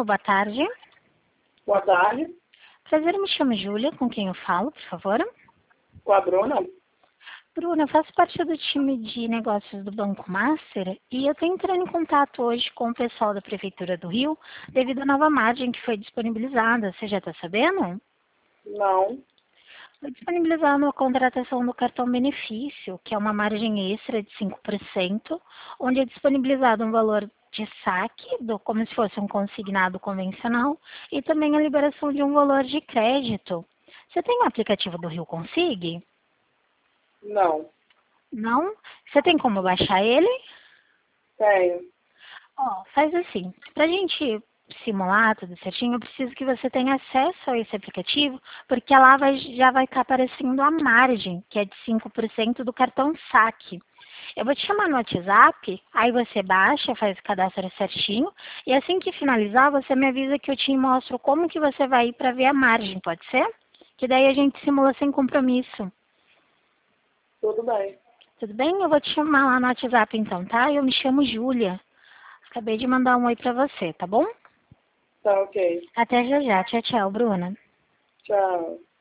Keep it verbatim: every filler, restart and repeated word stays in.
Alô, boa tarde. Boa tarde. Prazer, me chamo Júlia, com quem eu falo, por favor? Com a Bruna. Bruna, eu faço parte do time de negócios do Banco Master e eu estou entrando em contato hoje com o pessoal da Prefeitura do Rio devido à nova margem que foi disponibilizada. Você já está sabendo? Não. Foi disponibilizada a contratação do cartão benefício, que é uma margem extra de cinco por cento, onde é disponibilizado um valor de saque, do, como se fosse um consignado convencional, e também a liberação de um valor de crédito. Você tem o aplicativo do Rio Consig? Não. Não? Você tem como baixar ele? Tenho. Ó, faz assim, para a gente simular tudo certinho, eu preciso que você tenha acesso a esse aplicativo, porque lá vai, já vai estar aparecendo a margem, que é de cinco por cento do cartão saque. Eu vou te chamar no WhatsApp, aí você baixa, faz o cadastro certinho, e assim que finalizar, você me avisa que eu te mostro como que você vai ir para ver a margem, pode ser? Que daí a gente simula sem compromisso. Tudo bem. Tudo bem? Eu vou te chamar lá no WhatsApp então, tá? Eu me chamo Júlia. Acabei de mandar um oi pra você, tá bom? Tá ok. Até já já. Tchau, tchau, Bruna. Tchau.